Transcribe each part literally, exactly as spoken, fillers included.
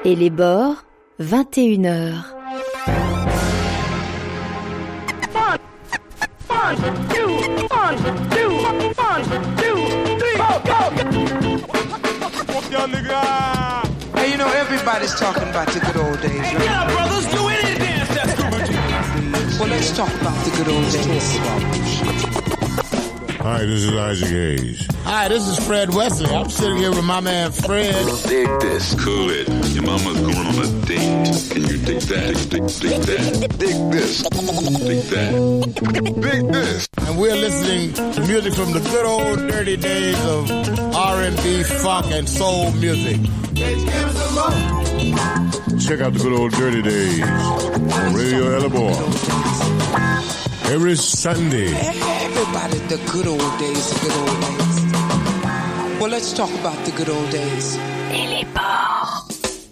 Et les bords, vingt et une heures. One, one, two, one, two, one, two, three, go, go! Young nigga. Hey, you know, everybody's talking about the good old days, right? Hey, get up, brothers, do any dance that's good. Well, let's talk about the good old days. Hi, this is Isaac Hayes. Hi, this is Fred Wesley. I'm sitting here with my man Fred. Dig this. Cool it. Your mama's going on a date. Can you dig that? Dig, dig that. Dig this. Dig that. Dig this. And we're listening to music from the good old dirty days of R and B, funk, and soul music. Check out the good old dirty days on Radio Elabor. Every Sunday. Everybody, the good old days, the good old days. Well, let's talk about the good old days. Et les bords.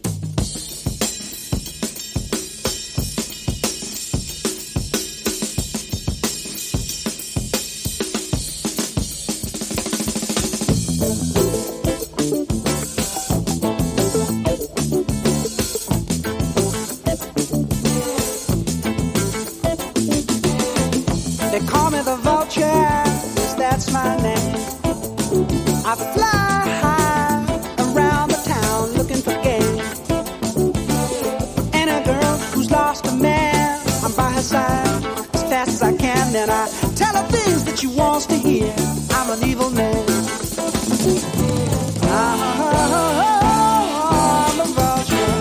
They call me the vulture, yes, that's my name. I fly high around the town looking for game. Any girl who's lost a man, I'm by her side as fast as I can. Then I tell her things that she wants to hear. I'm an evil man. I'm a vulture.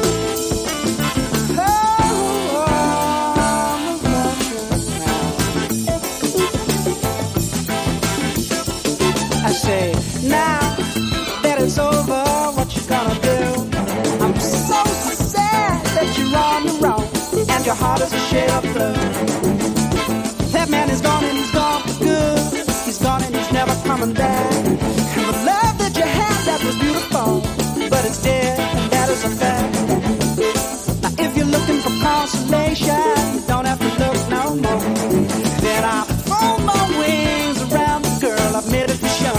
I say, now that it's over, what you gonna do? I'm so sad that you're on the road and your heart is a shade of blue. That man is gone and he's gone for good. He's gone and he's never coming back. And the love that you had, that was beautiful, but it's dead and that is a fact. Now if you're looking for consolation, you don't have to look no more. Then I'll fold my wings around the girl I've made it for sure.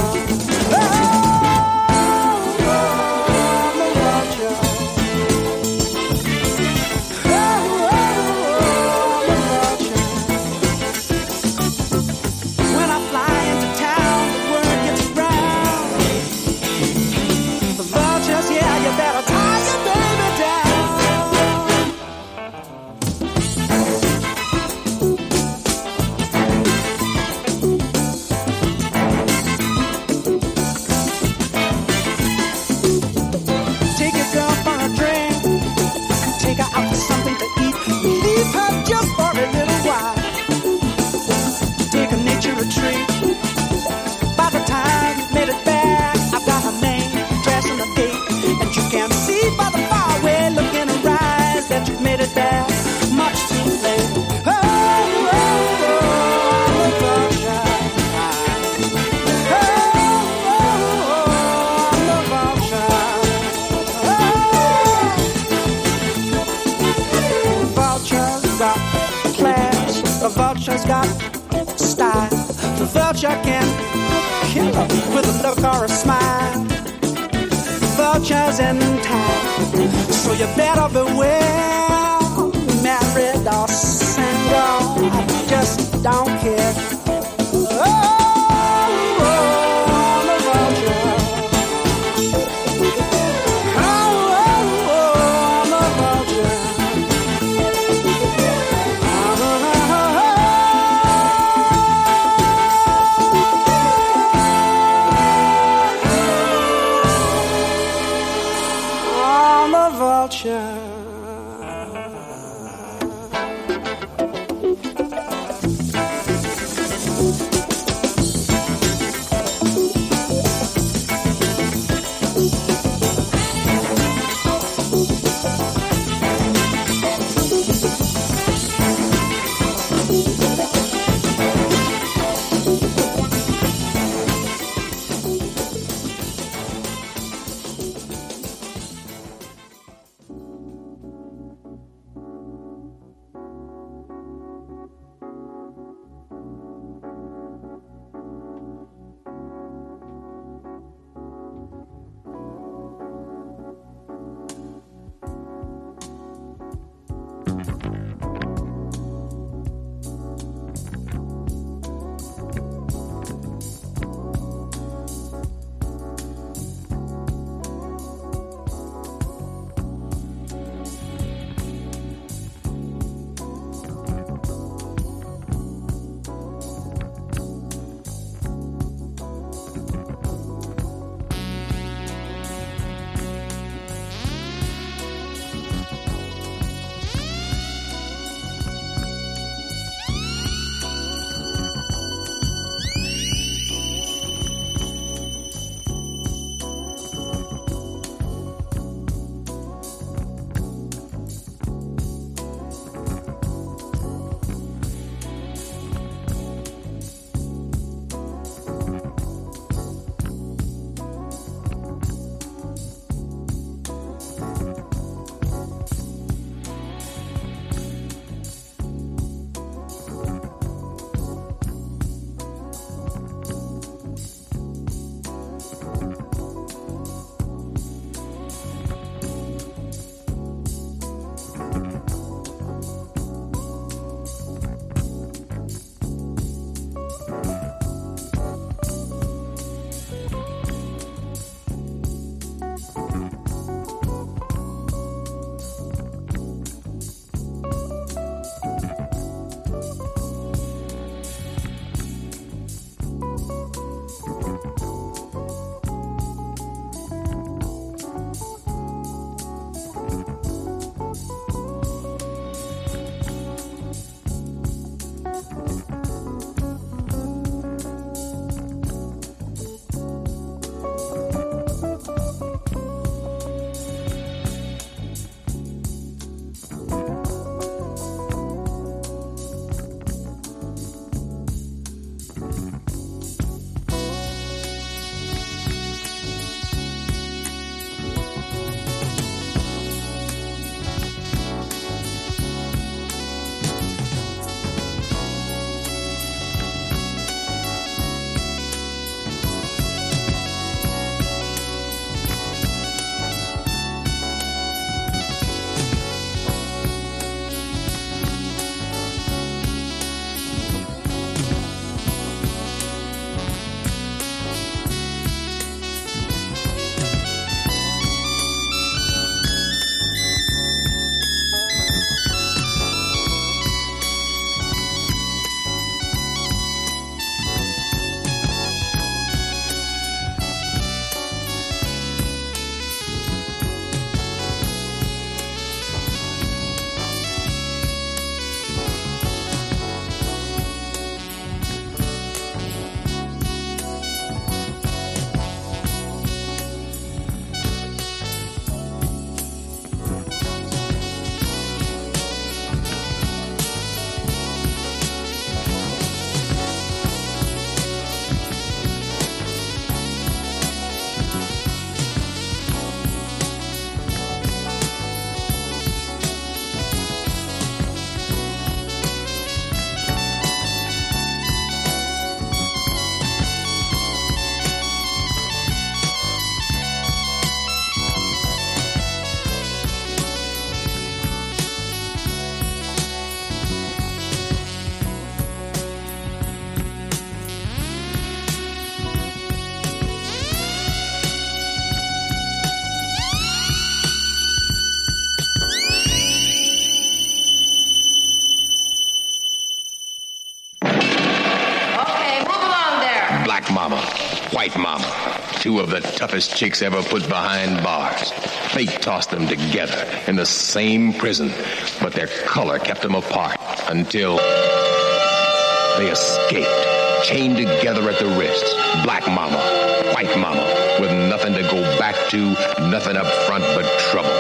two of the toughest chicks ever put behind bars. Fate tossed them together in the same prison, but their color kept them apart until they escaped, chained together at the wrists. Black mama, white mama, with nothing to go back to, nothing up front but trouble.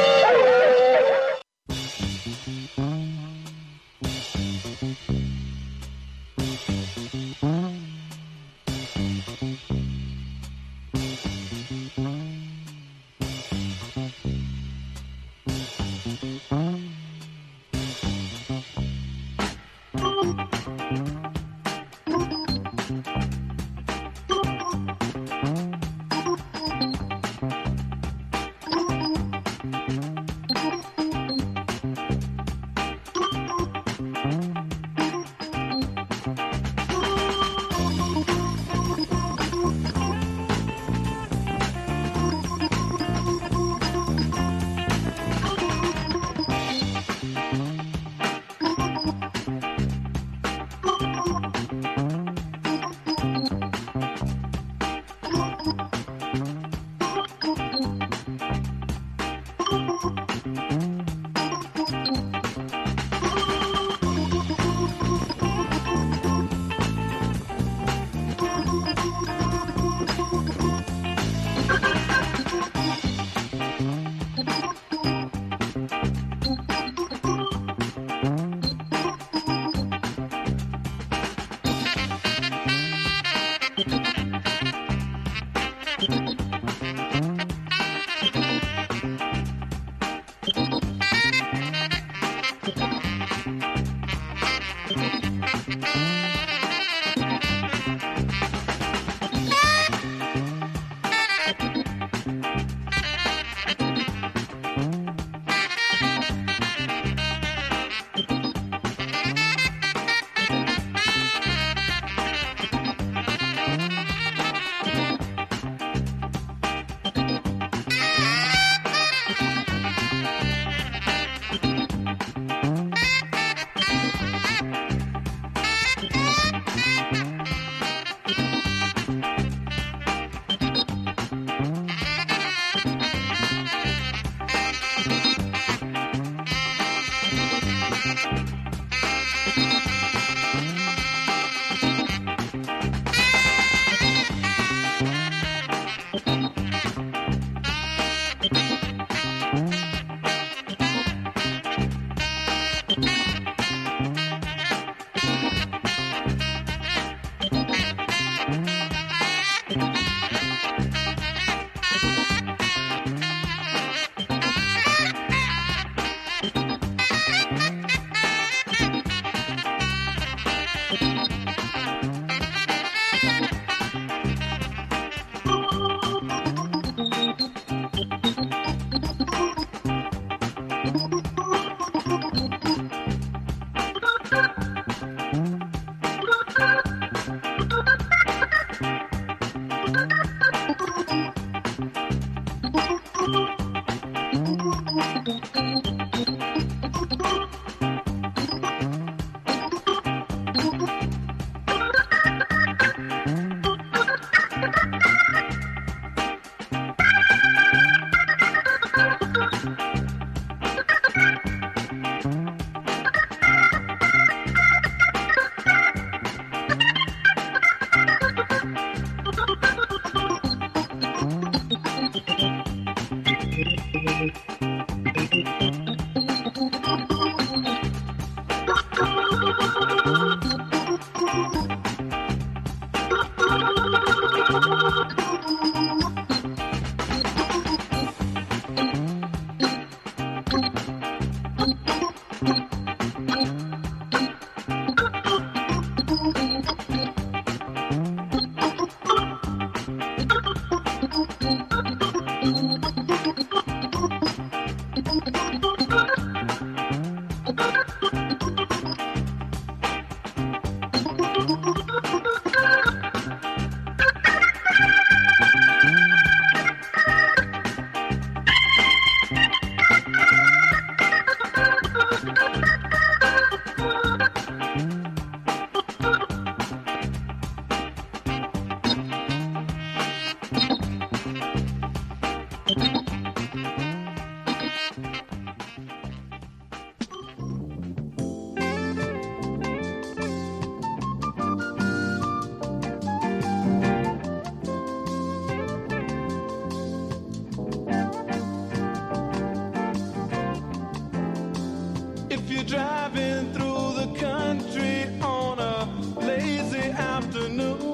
driving through the country on a lazy afternoon.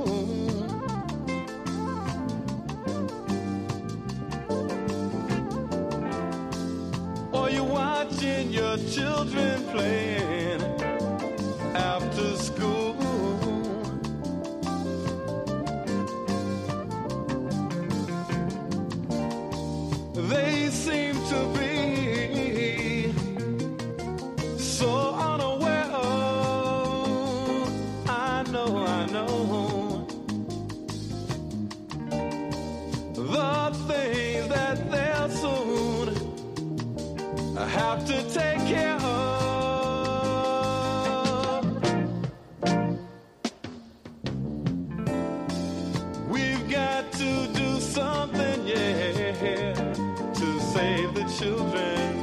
Or you're watching your children playing after school. They seem to be so unaware of, I know, I know, the things that they'll soon have to take care of. We've got to do something, yeah, to save the children.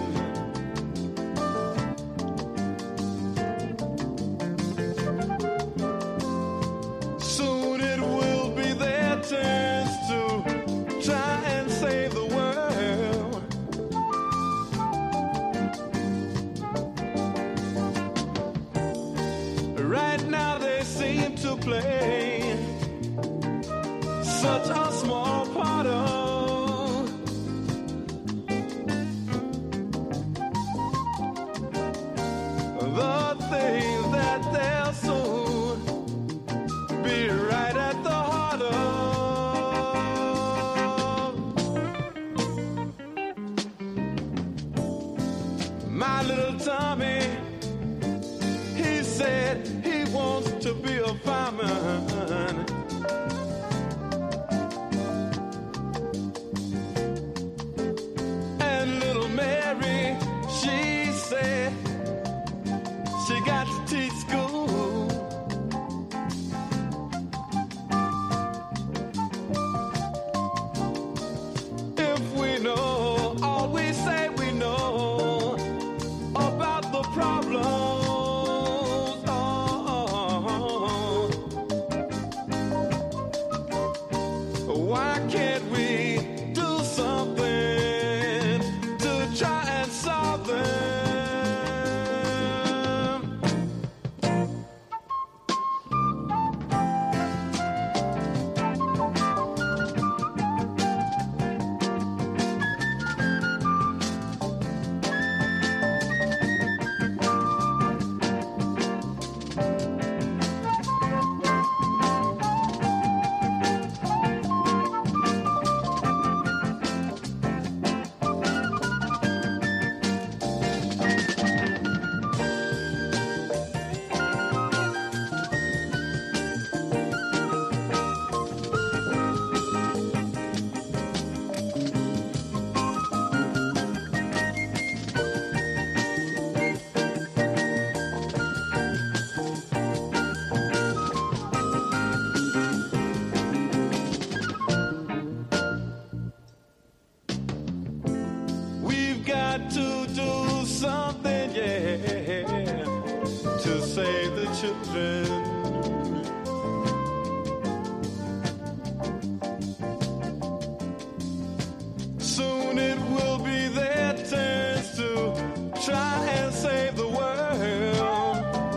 Soon it will be their turns to try and save the world. Right now they seem to play such a small part of the things that they'll soon be right at the heart of. My little Tommy, he said he wants to be a fireman. And little Mary, she said she got to teach school. If we know all we say we know about the problems, oh, why can't we do something to try and solve them? We've got to do something, yeah, to save the children. Soon it will be their turns to try and save the world.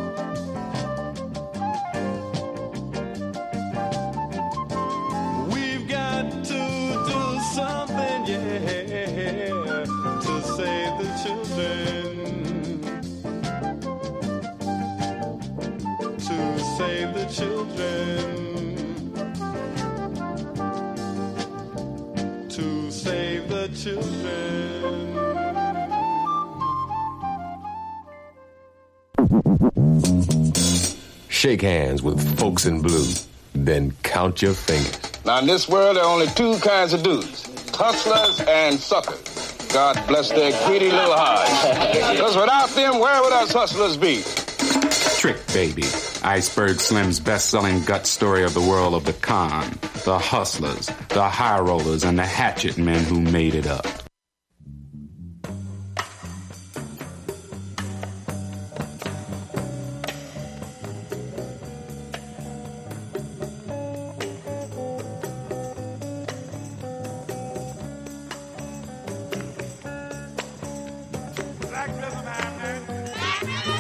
We've got to do something, yeah, to save the children. To save the children. To save the children. Shake hands with folks in blue, then count your fingers. Now, in this world, there are only two kinds of dudes, hustlers and suckers. God bless their greedy little hearts. Because without them, where would us hustlers be? Trick Baby, Iceberg Slim's best-selling gut story of the world of the con, the hustlers, the high rollers, and the hatchet men who made it up. Black rhythm, man.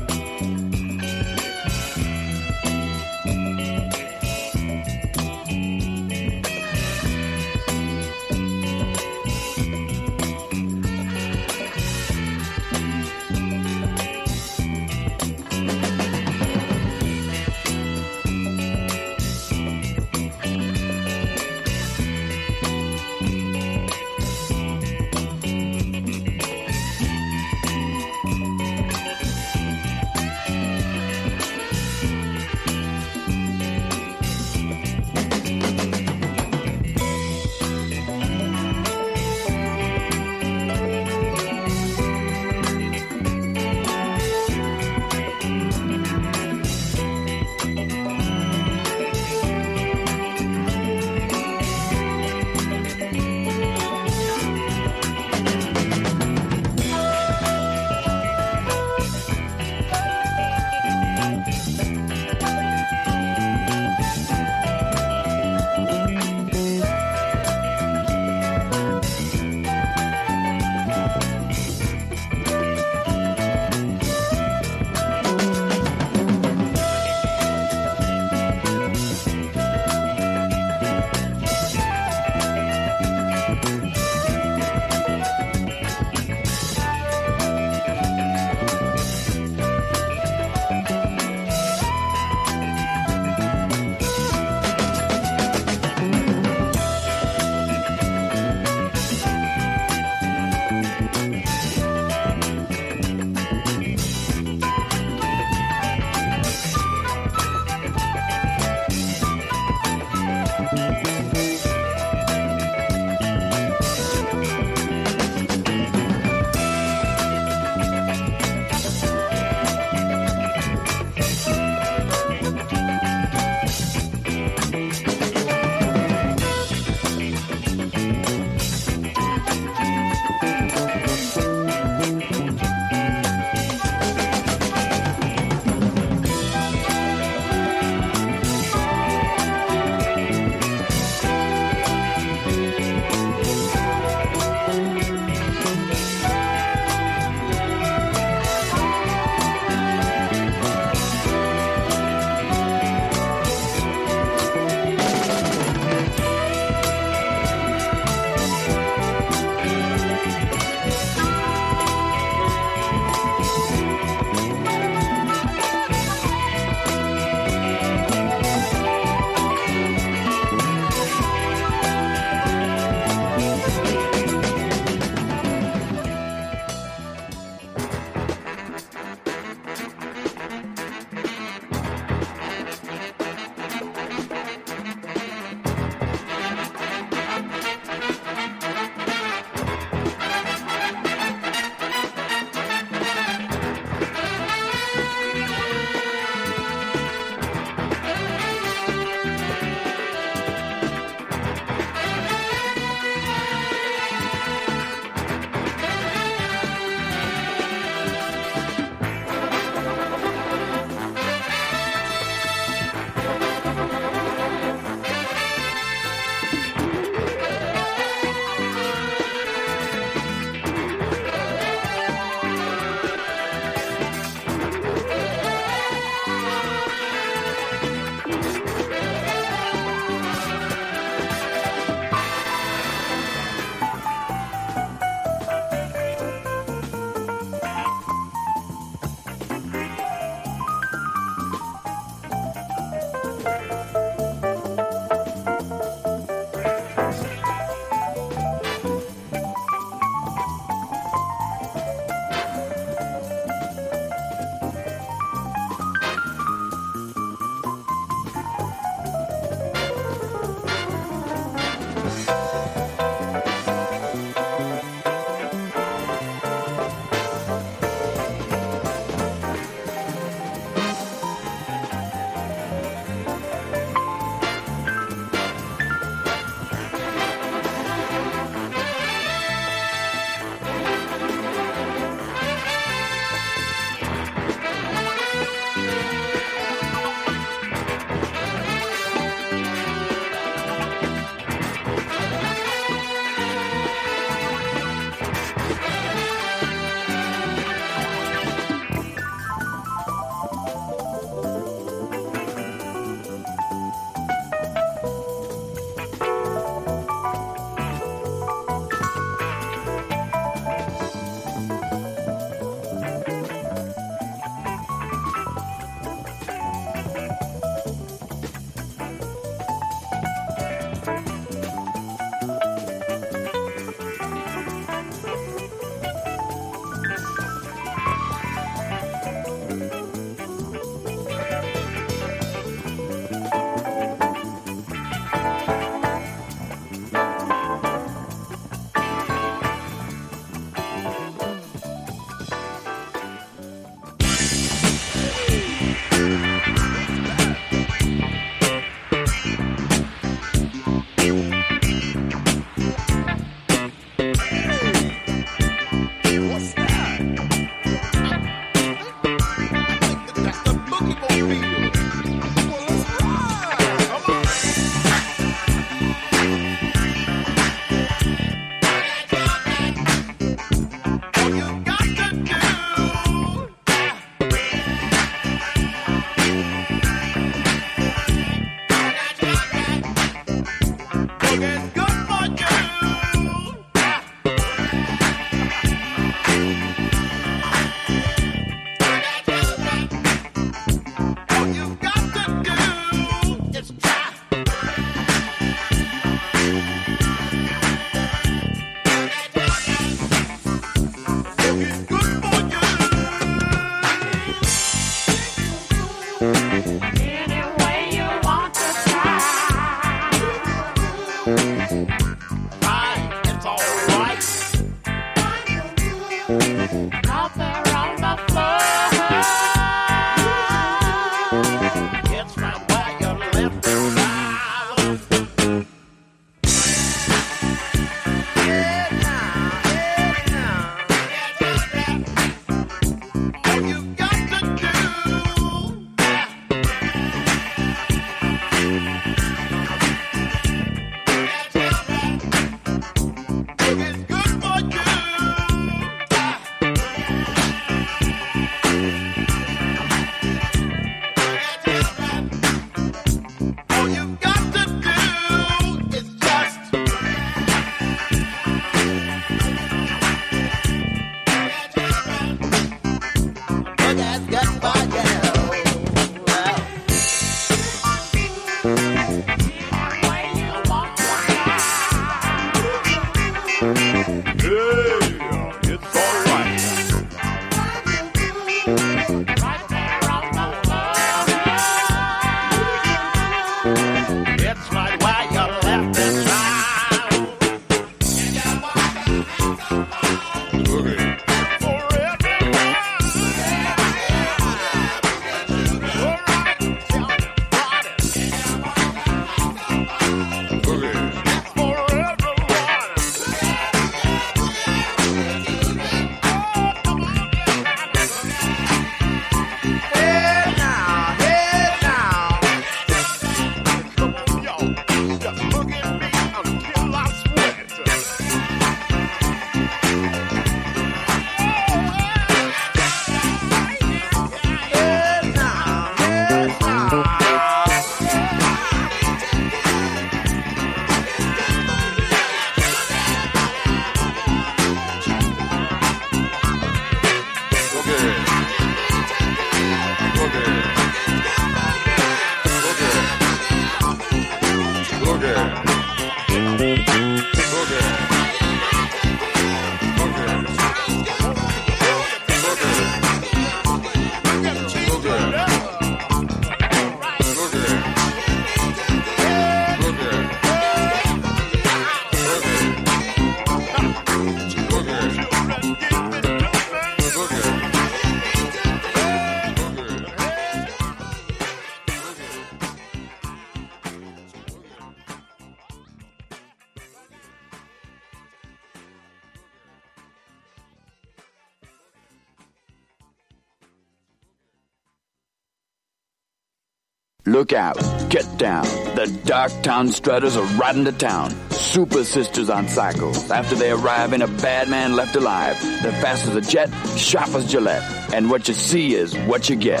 Look out, get down. The Darktown Strutters are riding to town. Super sisters on cycles. After they arrive, ain't a bad man left alive. They're fast as a jet, sharp as Gillette. And what you see is what you get.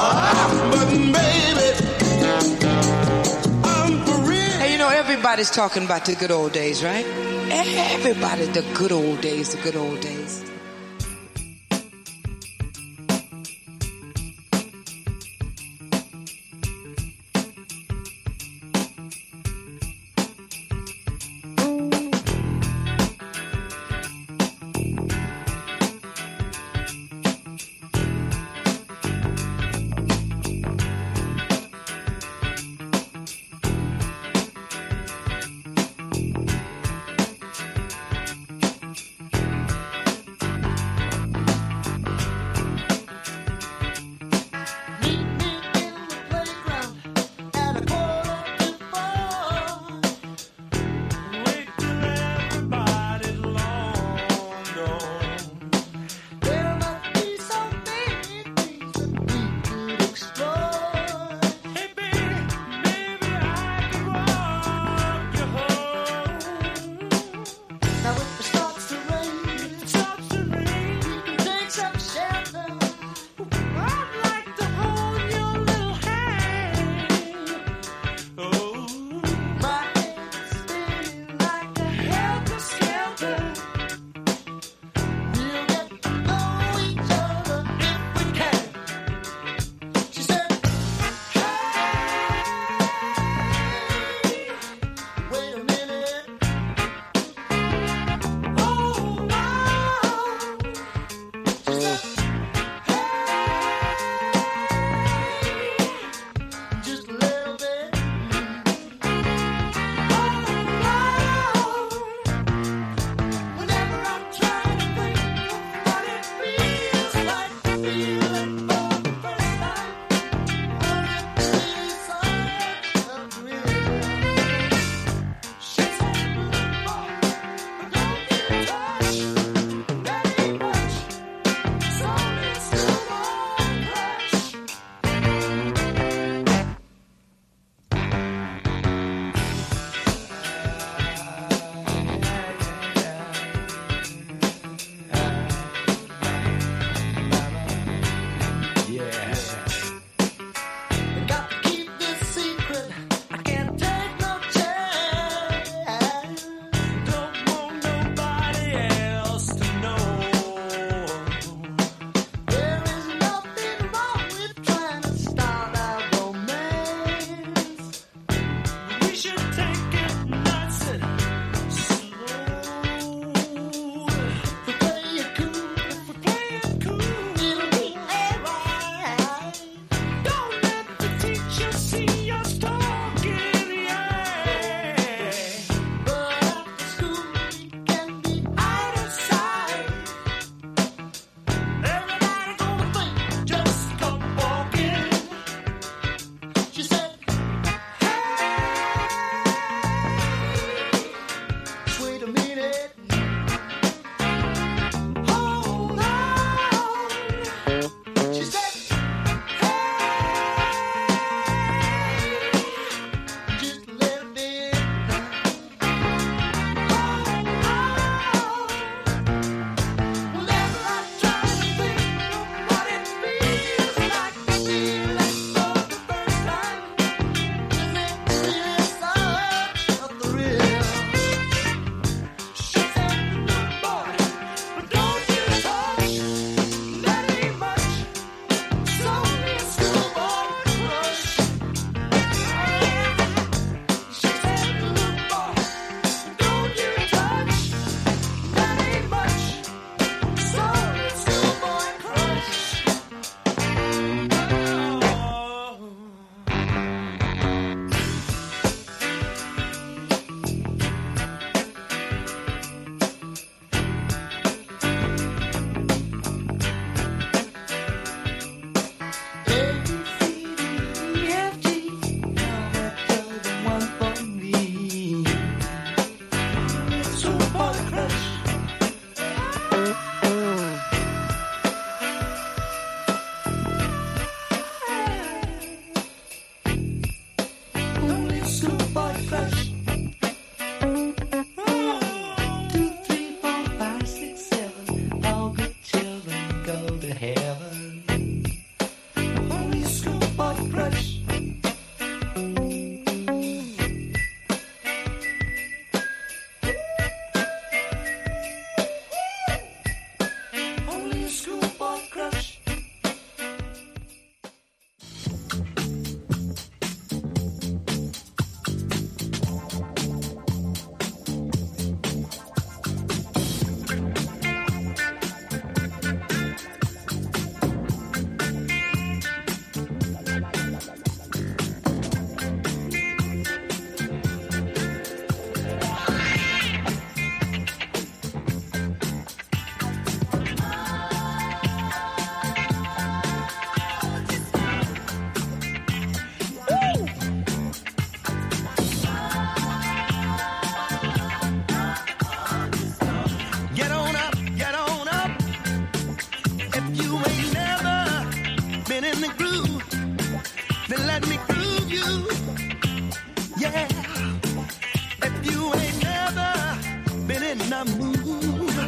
But baby, I'm for real. Hey, you know, everybody's talking about the good old days, right? Everybody, the good old days, the good old days.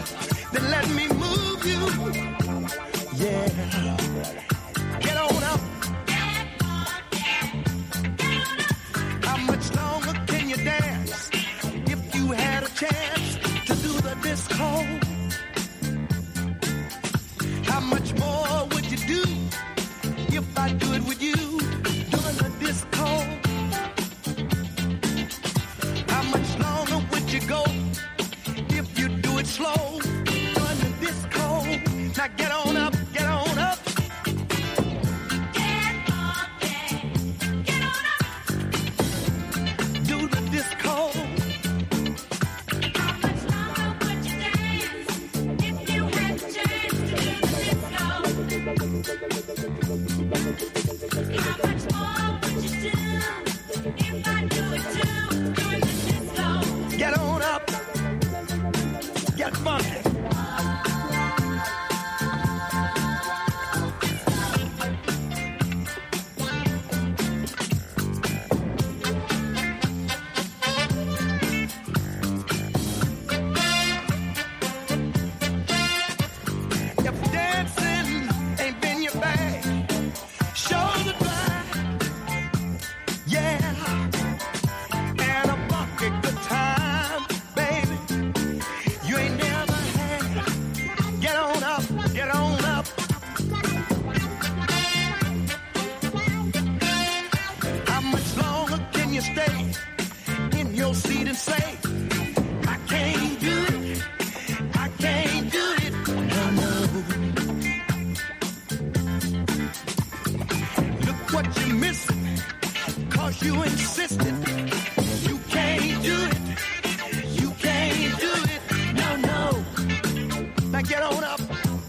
then let me move you. Yeah. Get on up. How much longer can you dance? If you had a chance to do the disco, how much more would you do if I do it with you doing the disco? How much longer would you go if you do it slow doing the disco? Now get on up, get on up. Get on, get on up. Do the disco. How much longer would you dance if you had the chance to do the disco? How much more would you do if I do it too, doing the disco? Get on up, get funky. If dancing ain't been your bag, shoulder dry, yeah, and a funky good time, baby, you ain't never had. Get on up, get on up. How much longer can you stay in your seat and say, I can't do it, I can't do it, no, no. Look what you're missing, cause you insisted. You can't do it, you can't do it, no, no. Now get on up.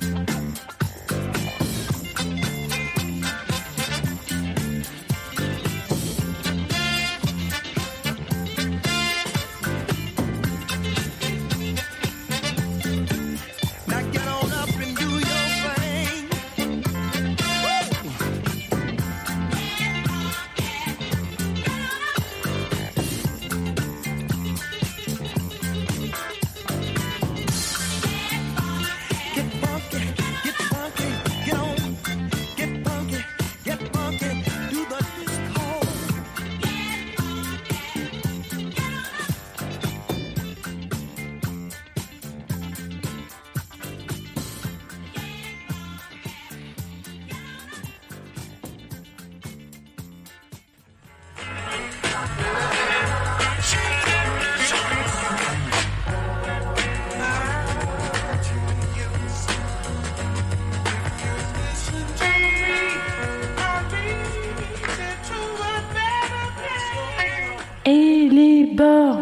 Now get on up and do your thing. Woo! Get funky, get funky, get on. Get funky, get funky, do the disco. Et les bords.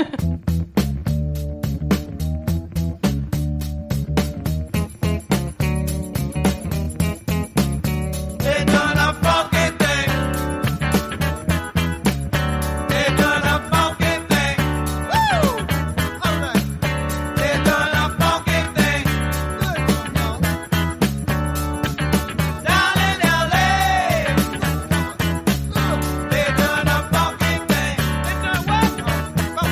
They done a funky thing. They done a funky thing. Woo! All right. They done a funky thing. Good. Down in L A. They done a funky thing. They done what?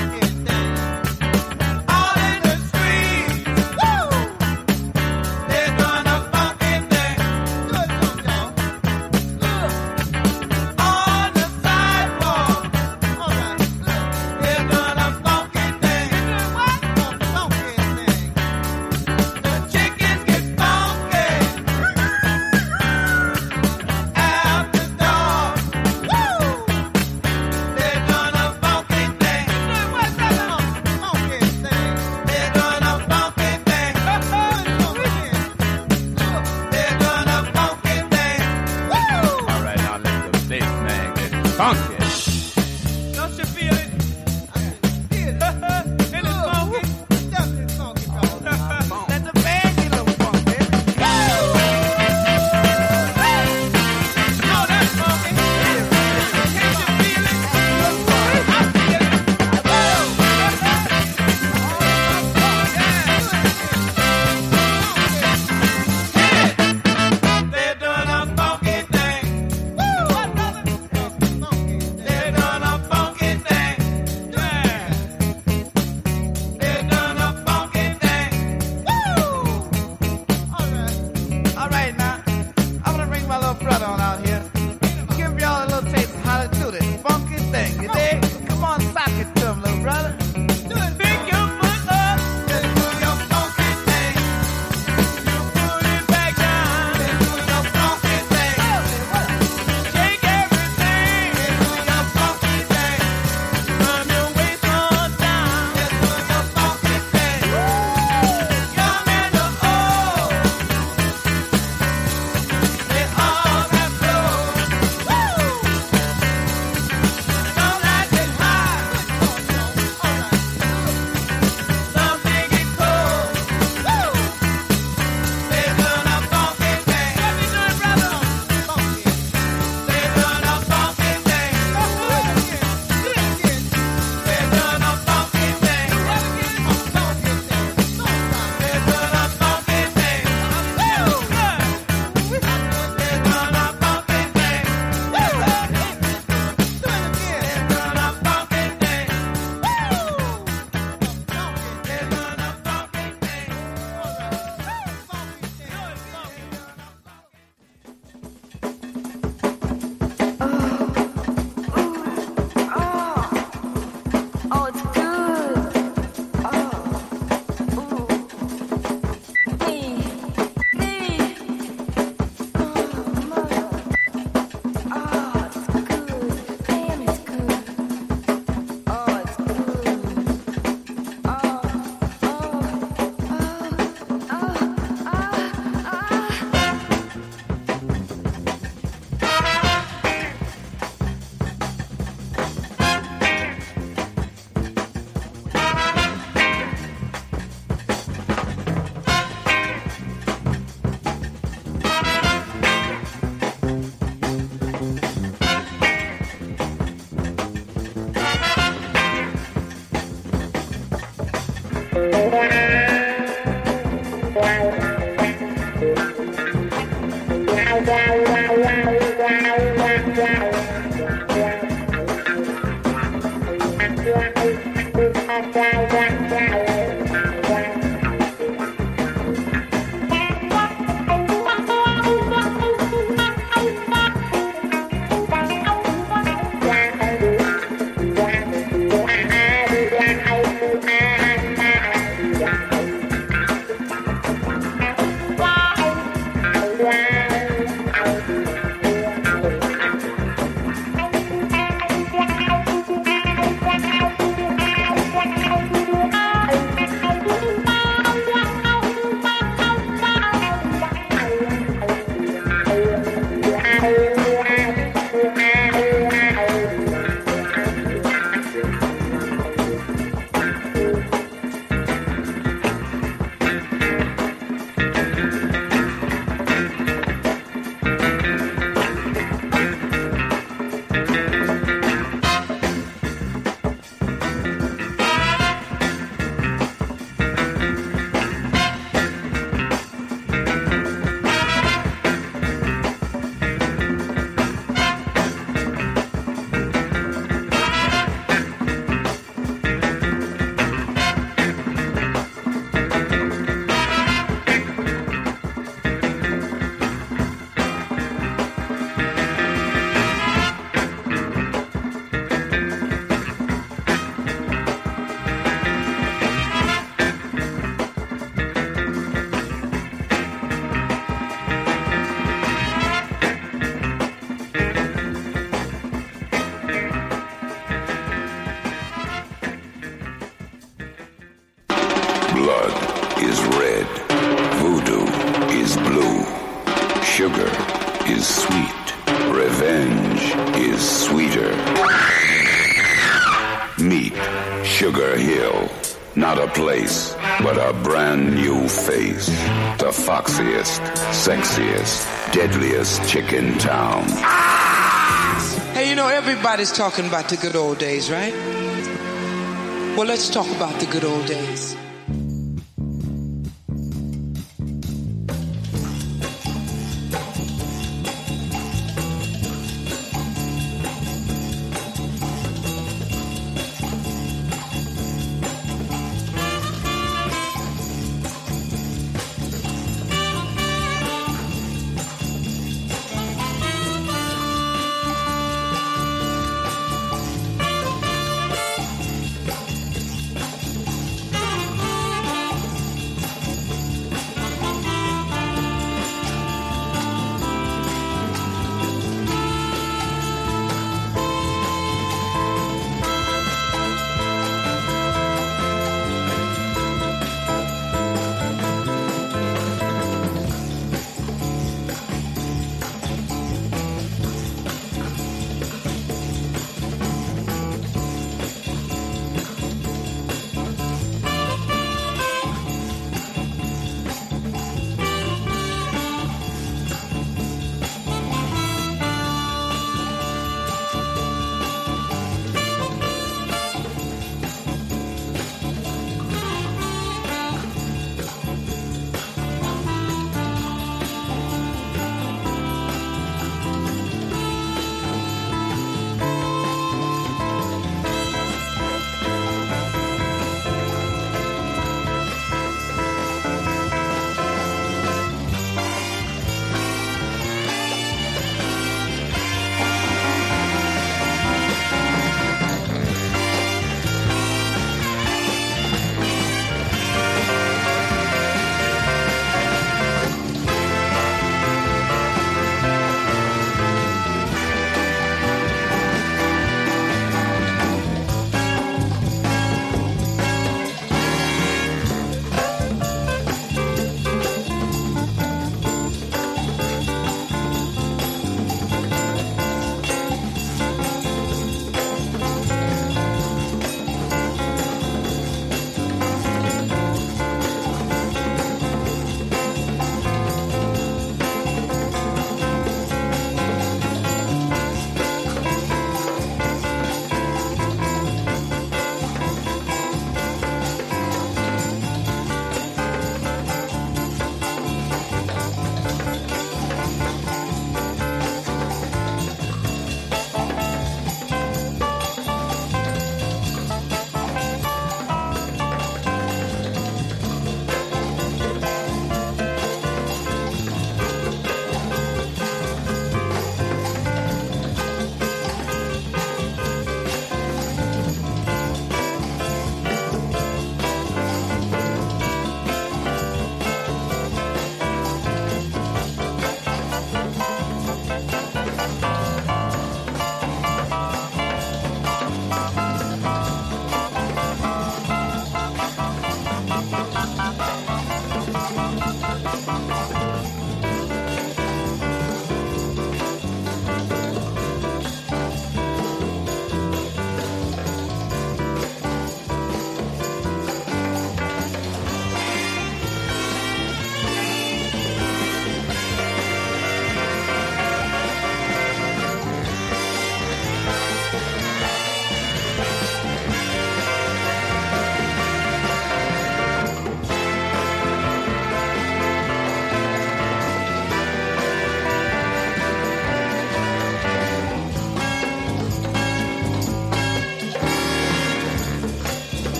Sugar is sweet. Revenge is sweeter. Meet Sugar Hill. Not a place, but a brand new face. The foxiest, sexiest, deadliest chick in town. Hey, you know, everybody's talking about the good old days, right? Well, let's talk about the good old days.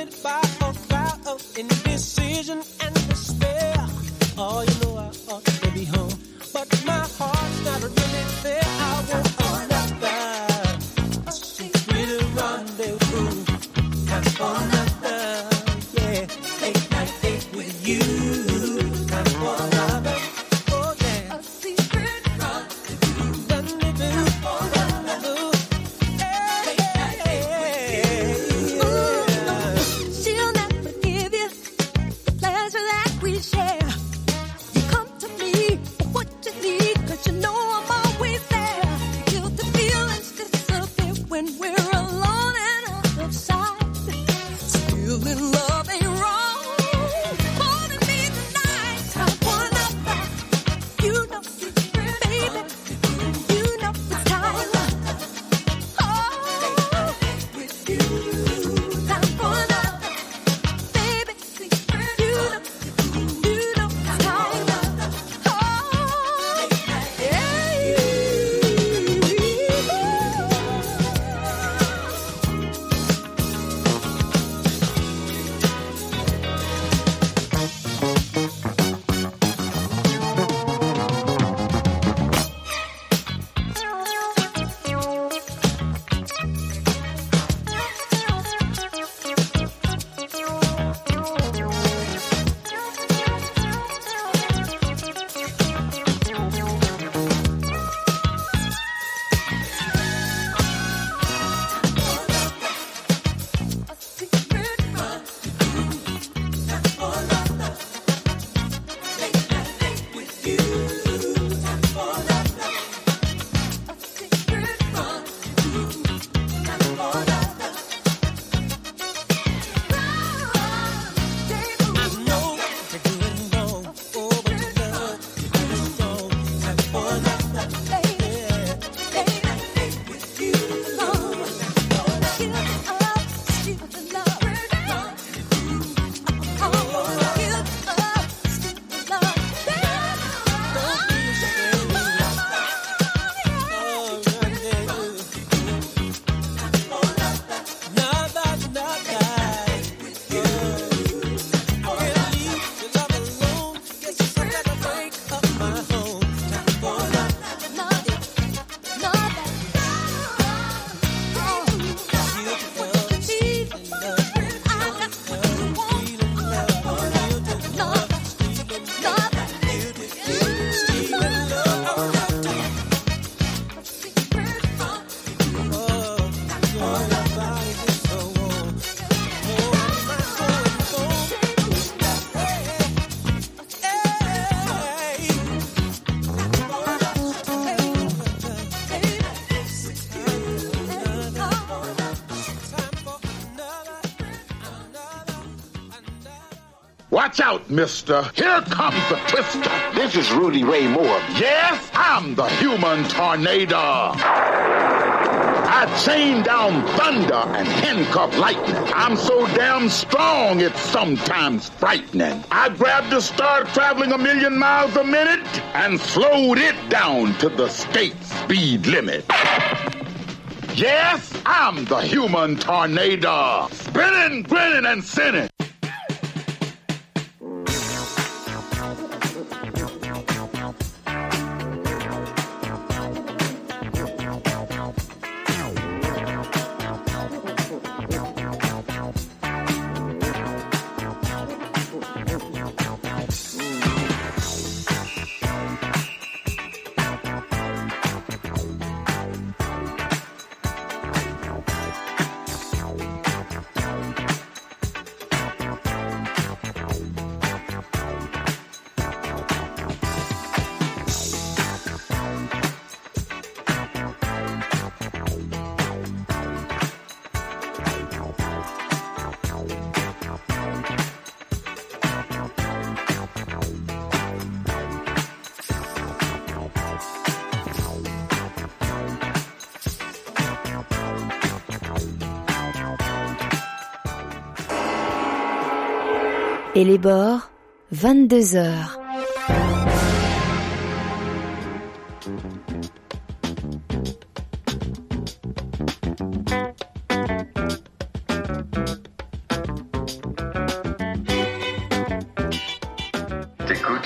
surrounded by a cloud of indecision and despair. Oh, you know I ought to be home, but my heart's not really there. I want another secret rendezvous. Time for another, yeah, late night date with you. Time for another, oh yeah, a secret rendezvous. Rendezvous, rendezvous. She'll never give you the pleasure that we share. You come to me for what you need, 'cause you know I'm always there. Guilty feelings disappear when we're alone and outside. Still in love ain't wrong. Holding me tonight, time for another. You know it's baby. You know it's time. Oh, with you. Time for another, baby. You know, you know it's time. Oh, yeah. Watch out, mister. Here comes the twister. This is Rudy Ray Moore. Yes, I'm the human tornado. I chain down thunder and handcuff lightning. I'm so damn strong, it's sometimes frightening. I grabbed the star traveling a million miles a minute and slowed it down to the state speed limit. Yes, I'm the human tornado. Spinning, grinning, and sinning. Et les bords, vingt-deux heures.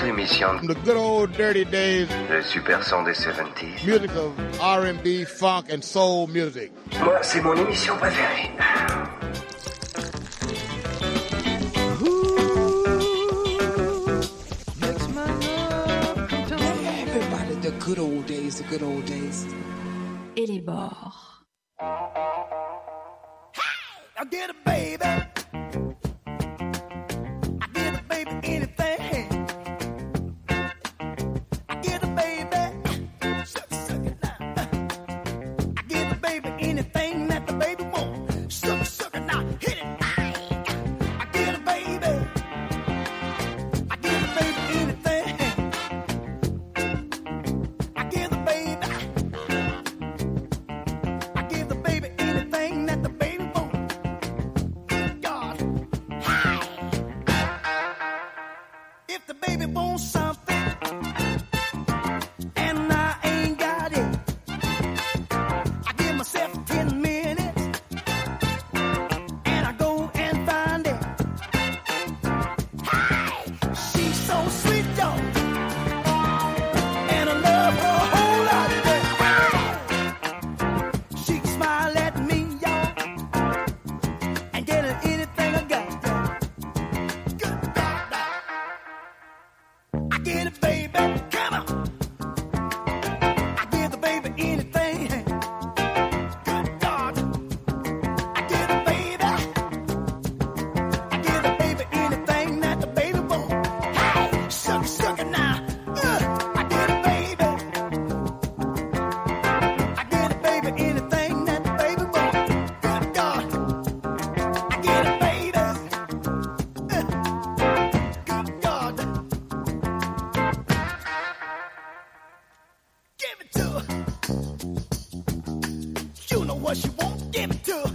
émission. The good old dirty days. Le super son des soixante-dix. Music of R and B, funk and soul music. Moi, c'est mon émission préférée. Everybody, the good old days, the good old days. Et les bords. I get a baby. I get a baby anything. I get a baby. Suck, suck it now. I get a baby anything that the baby wants. Suck, suck it now. Hit it. I get a baby. I get a baby anything. I get a baby. I give the baby anything that the baby wants. God, hi. If the baby wants something and I ain't got it, I give myself ten minutes and I go and find it. Hi, she's so sweet, y'all, and I love her a whole lot. Hi. She can smile at me, y'all, and get her anything I got. Good God, I get it, baby. Come on. I give the baby anything. Good God, I get it, baby. I give the baby anything that the baby wants. Hey, suck, suck it now. Uh, I get it, baby. I get it, baby, anything that the baby wants. Good God, I get it, baby. Uh, good God, give it to her. You know what she wants. Give it to her.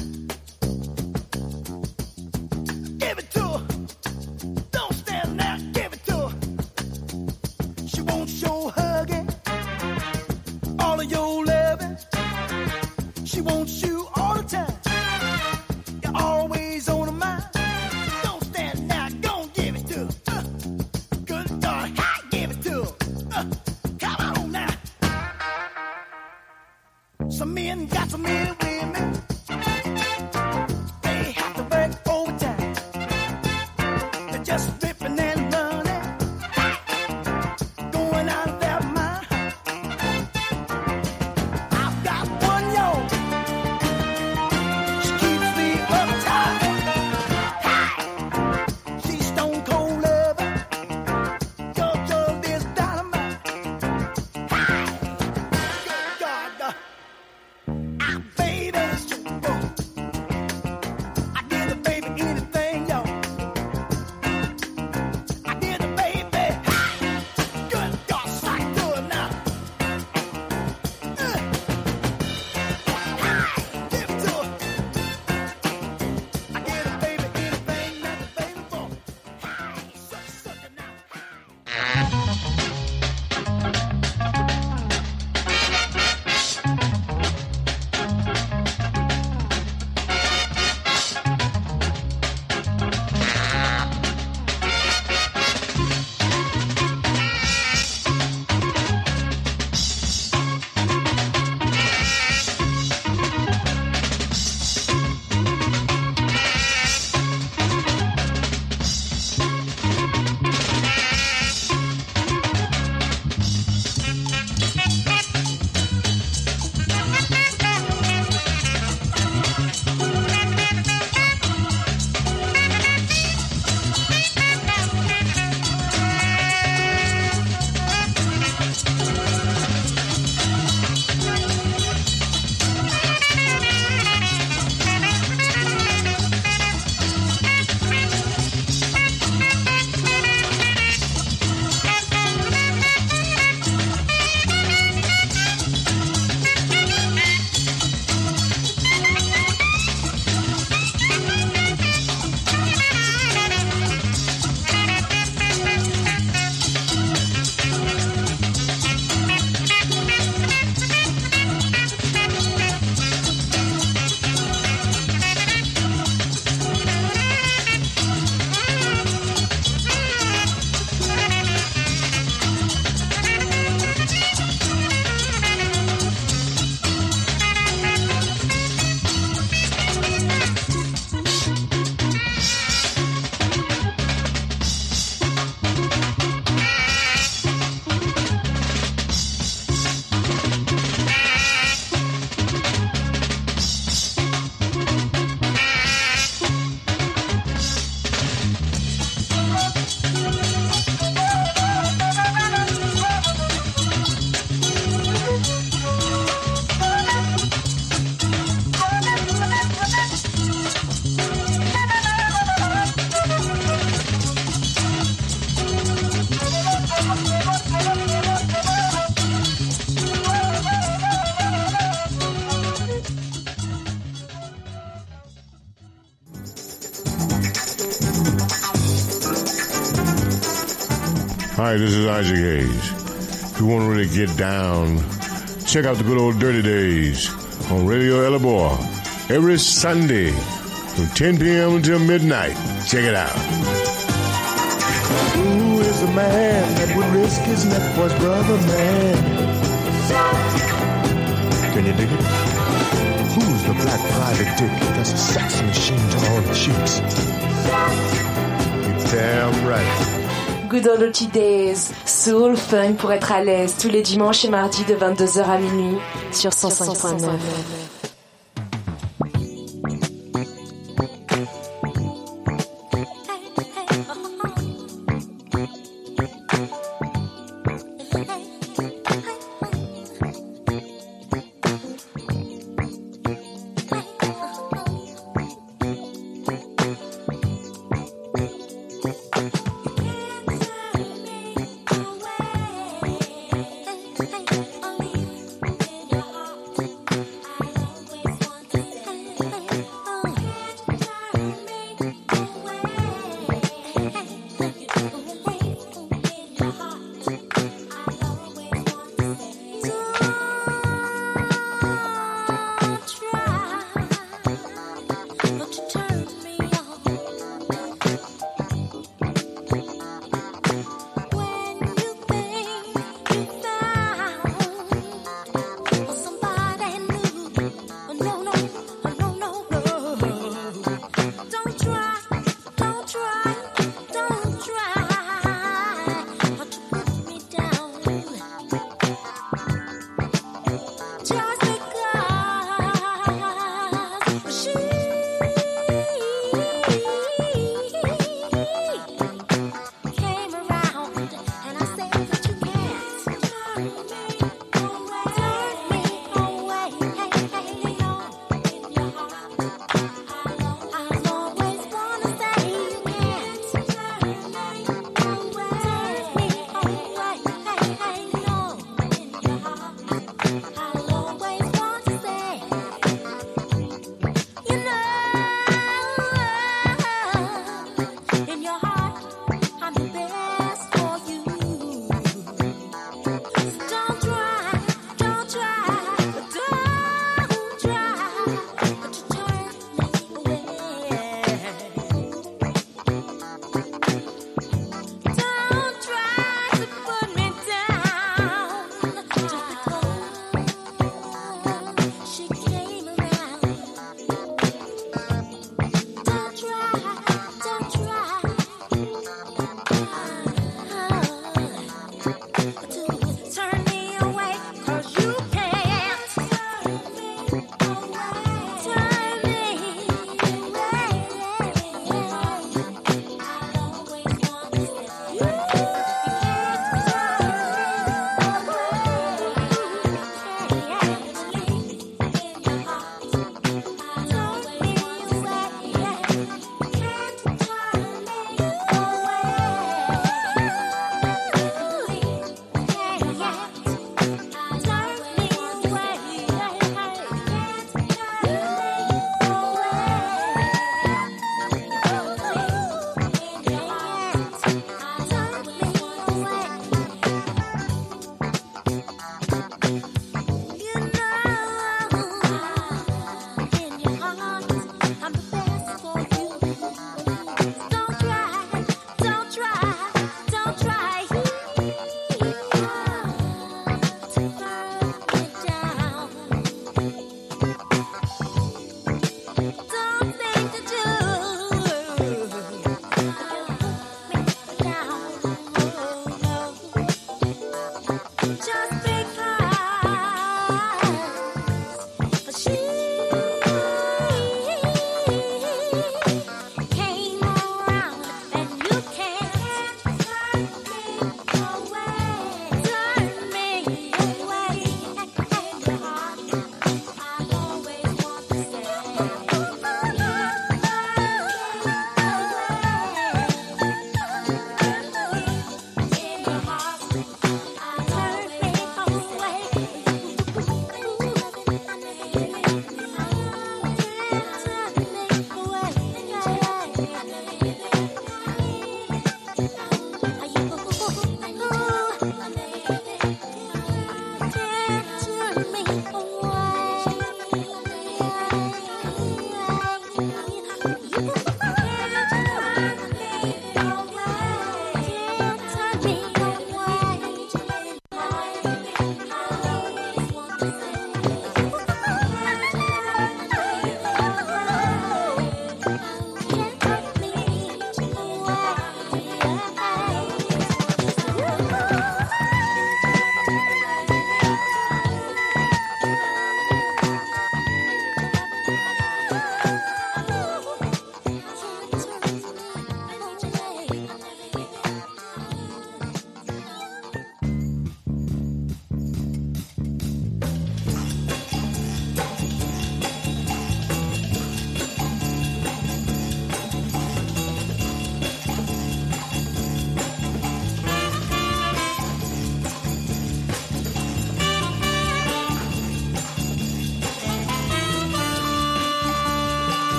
Give it to her. Don't stand there. Give it to her. She wants your hugging, all of your loving. She wants you all the time. You're always on her mind. Don't stand there. Go and give it to her. Uh, good God, I give it to her. Uh, come on now. Some men got some men women. They have to work overtime. They're just ripping and running, going out of their mind. I've got one, yo. She keeps me uptight. Hi. She's stone cold lover. Your love is dynamite. Hi. Good God, uh, ah, baby, oh. I give the baby anything, yo. Hi, this is Isaac Hayes. If you want to really get down, check out the good old Dirty Days on Radio Elabor every Sunday from ten p.m. until midnight. Check it out. Who is the man that would risk his neck for his brother, man? Can you dig it? Who's the black private dick that's a sex machine to all the chicks? You're damn right. Good Old Days, soul, funk pour être à l'aise tous les dimanches et mardis de vingt-deux heures à minuit sur cent cinq point neuf.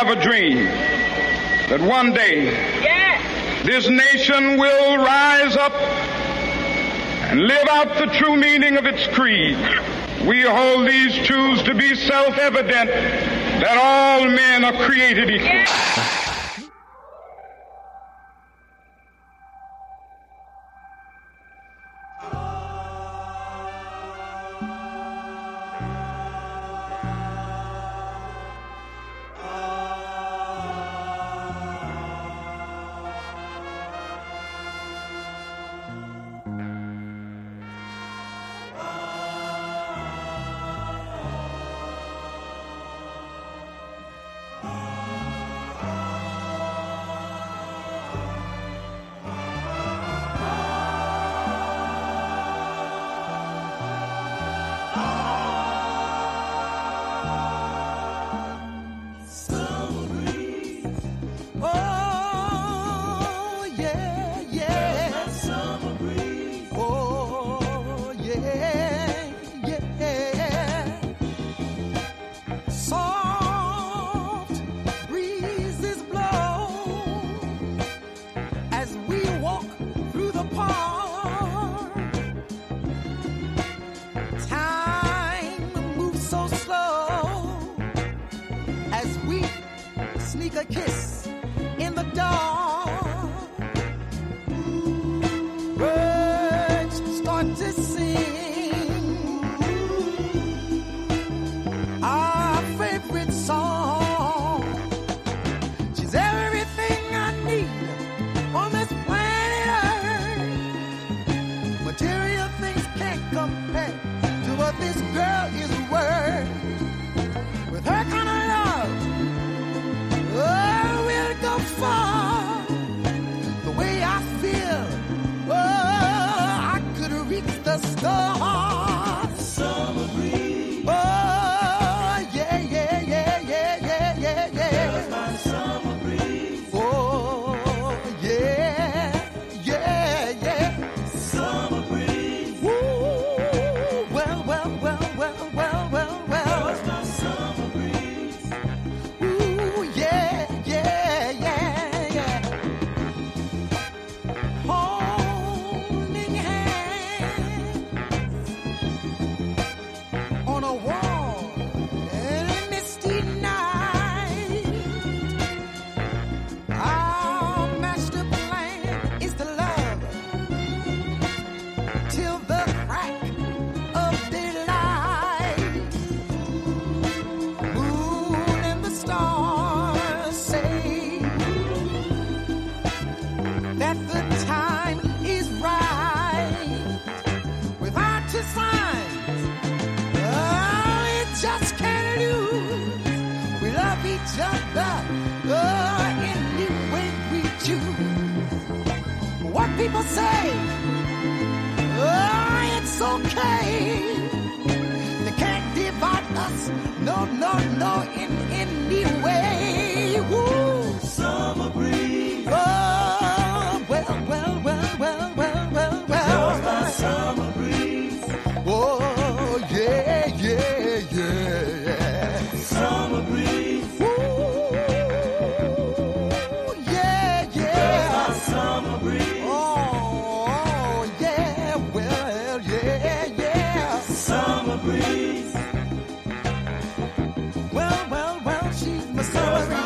have a dream that one day this nation will rise up and live out the true meaning of its creed. We hold these truths to be self-evident, that all men are created equal. A kiss in the dark. Birds start to sing our favorite song. She's everything I need on this planet Earth. Material things can't compare to what this girl is worth. With her kind of love, oh, we'll go far. The way I feel, oh, I could reach the stars. Summer breeze. Oh, yeah, yeah, yeah, yeah, yeah, yeah, yeah. There's my summer breeze. Oh, yeah, yeah, yeah. Summer breeze. Ooh, well, well, well, well, well, well, well. There's my summer breeze. Ooh, yeah. Yeah, yeah, yeah. Holding hands on a warm and misty night. Our master plan is to love till the crack of daylight. Moon and the stars say that the time is right. Without two signs, oh, it just can't lose. We love each other, oh, any way we choose. What people say, oh, it's okay. They can't divide us, no, no, no, in any way. Woo. Summer breeze. Oh, well, well, well, well, well, well, well. My summer breeze. Oh, yeah, yeah, yeah, yeah. Summer breeze. Ooh, yeah, yeah. My summer breeze. Oh, yeah, well, yeah, yeah. Summer breeze. Well, well, well, she's my summer breeze.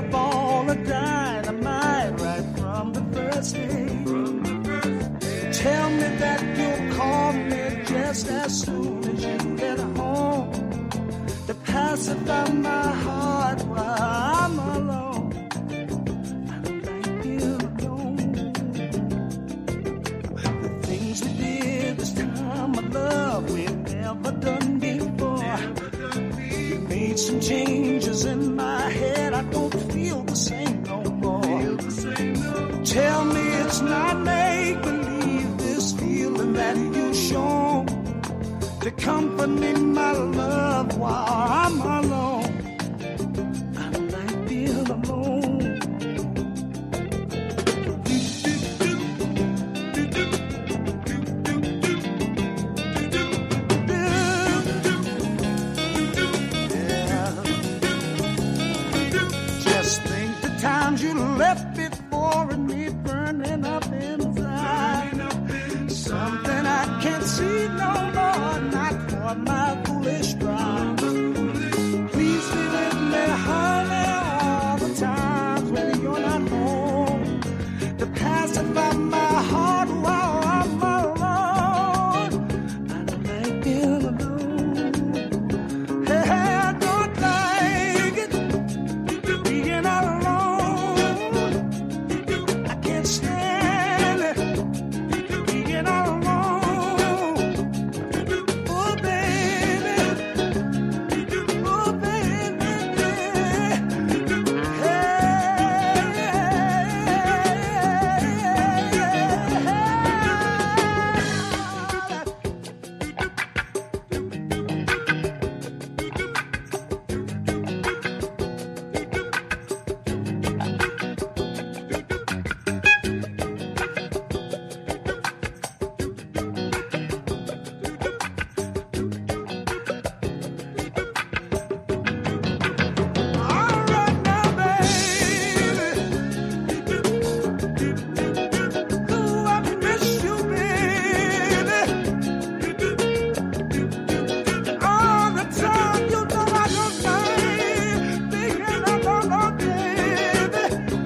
up all the dynamite right from the first day. Tell me that you'll call me just as soon as you get home to pacify my heart while I'm alone. I don't like being alone. The things we did this time of love we've never done before. You made some changes in my head. I don't feel the same no more. Tell me it's not make-believe, this feeling that you show to comfort me, my love, while I'm alone. I don't like being alone. Just think the times you left before and me burning up inside. Something I can't see no more, not for my foolish pride. Please be with me, honey, all the times when you're not home, to pacify my heart while I'm alone. I don't like being alone. Hey, I don't like it, being alone. I can't stand it, being alone. Oh, baby. Oh, baby. Ooh, I miss you, baby. All the time, you know I don't mind being alone, baby.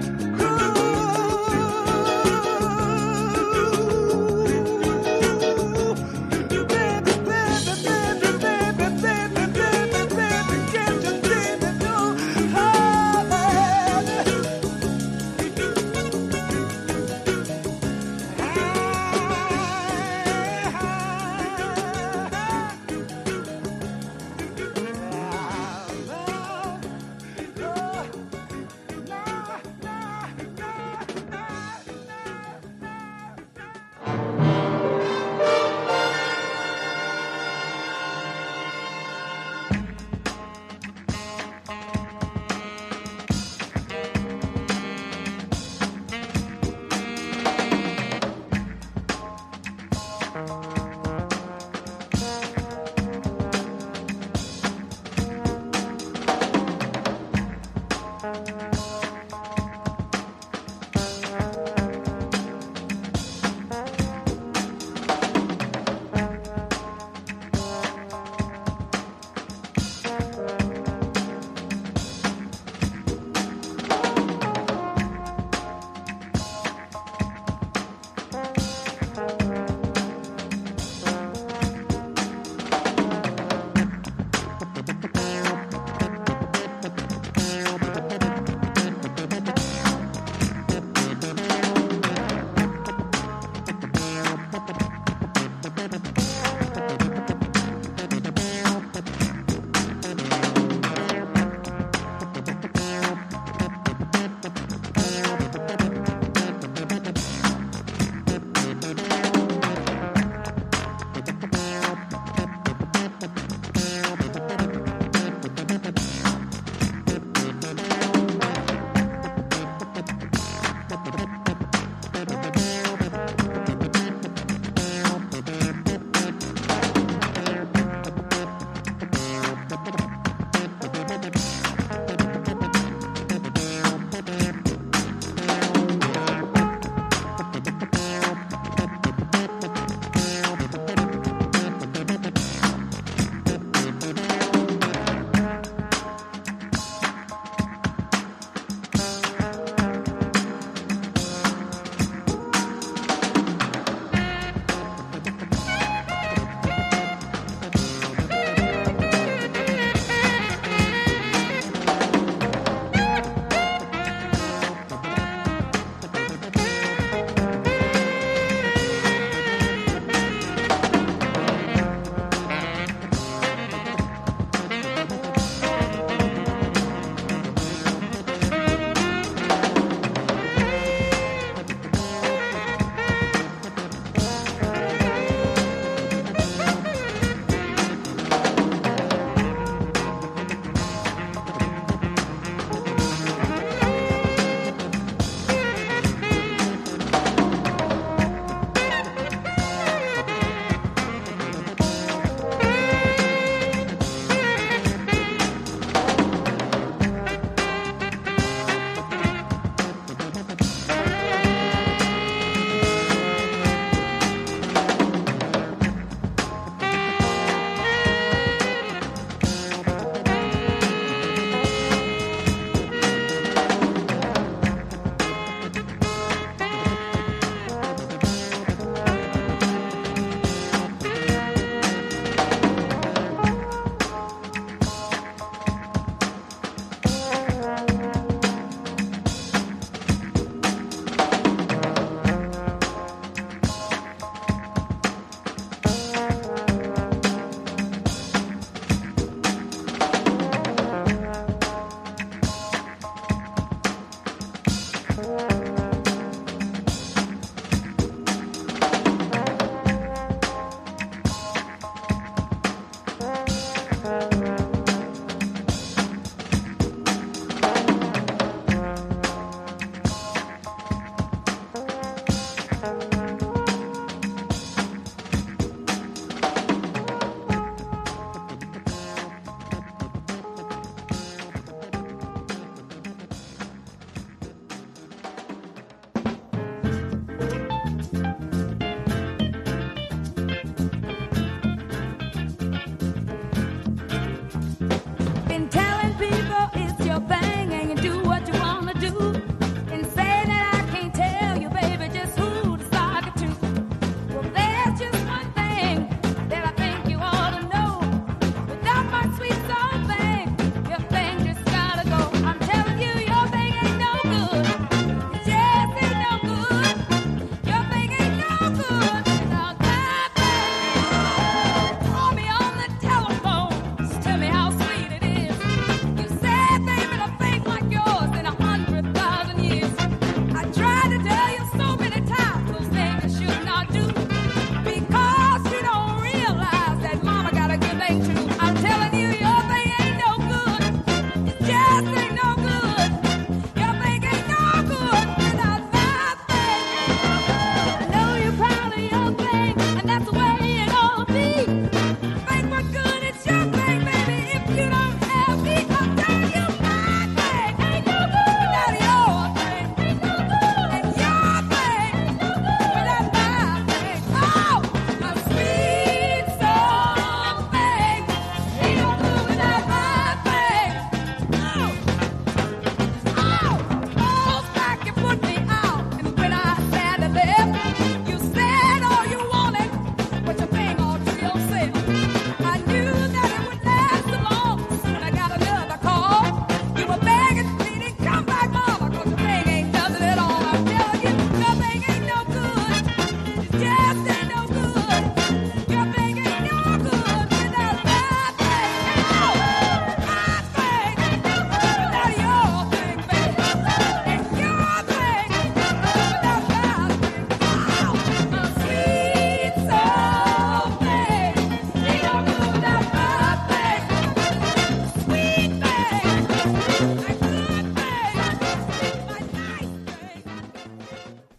Ooh, baby, baby, baby, baby, baby, baby, baby, can't you see me through? Oh, baby.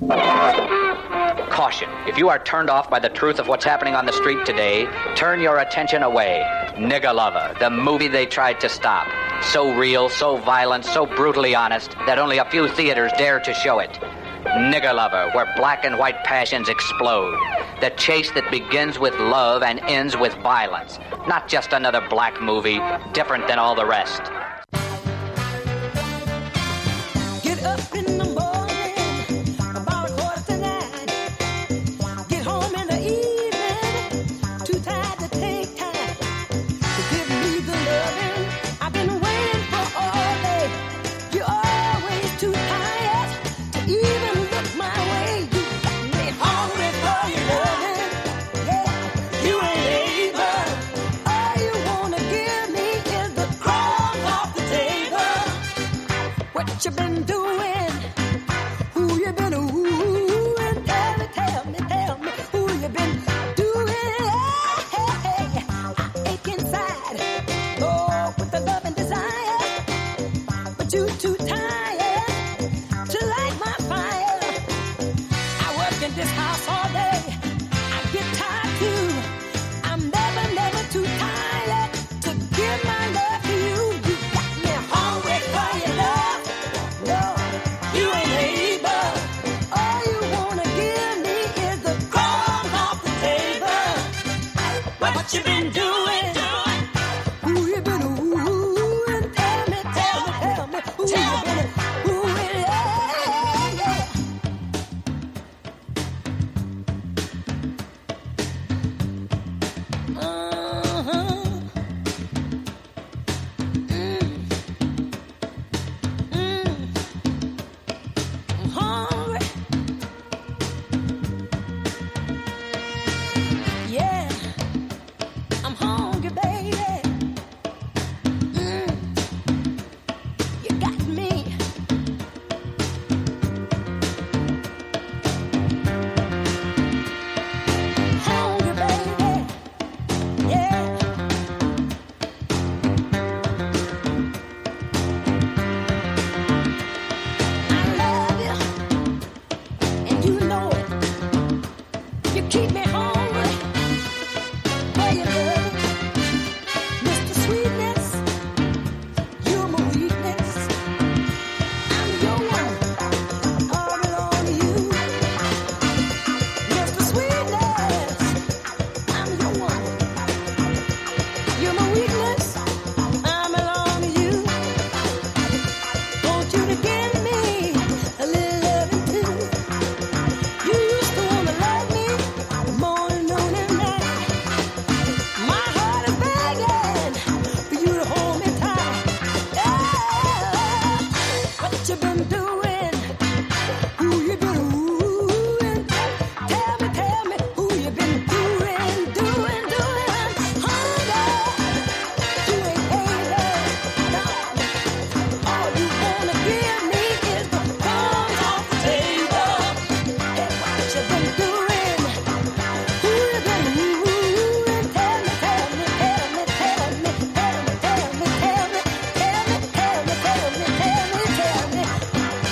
Caution. If you are turned off by the truth of what's happening on the street today, turn your attention away. Nigger Lover, the movie they tried to stop. So real, so violent, so brutally honest that only a few theaters dare to show it. Nigger Lover, where black and white passions explode. The chase that begins with love and ends with violence. Not just another black movie, different than all the rest. Get up in the morning, about a quarter to nine. Get home in the evening, too tired to take time to give me the loving I've been waiting for all day. You're always too tired to even look my way. You got me hungry for your loving. Yeah, you ain't able. All you wanna give me is the crumbs off the table. What you been doing? Who you been wooing? Tell me, tell me, tell me who you been doing? Hey, hey, hey. I ache inside, oh, with the love and desire, but you too tired to light my fire. I work in this house all day. I get tired too. I'm never, never too tired to give my love to you. You got me hungry for your love. No, you ain't able. All you wanna give me is the crumbs off the table. What you been doing? Who you been wooing? Tell me, tell me, tell me who you been wooing? Yeah, yeah. Uh-huh. Mm. Mm. I'm hungry. Yeah, I'm hungry, baby. Mm. You got me. Hungry, baby. Yeah. I love you, and you know it. You keep me hungry for your love, Mister Sweetness. You're my weakness. I'm your one, all belong to you, Mister Sweetness. I'm your one. You're my weakness. I belong to you. Want you to give me a little loving too. You used to wanna love me morning, noon, and night. My heart is begging for you to hold me tight. Yeah. What you been doing? Who you been wooing? Tell me, tell me who you been doing, doing, doing. Hunger, you ain't able. No. All you wanna give me is the crumbs off the table. Hey, what you been doing? Who you been wooing? Tell me, tell me, tell me, tell me, tell me, tell me, tell me, tell me, tell me, tell me, tell me, tell me.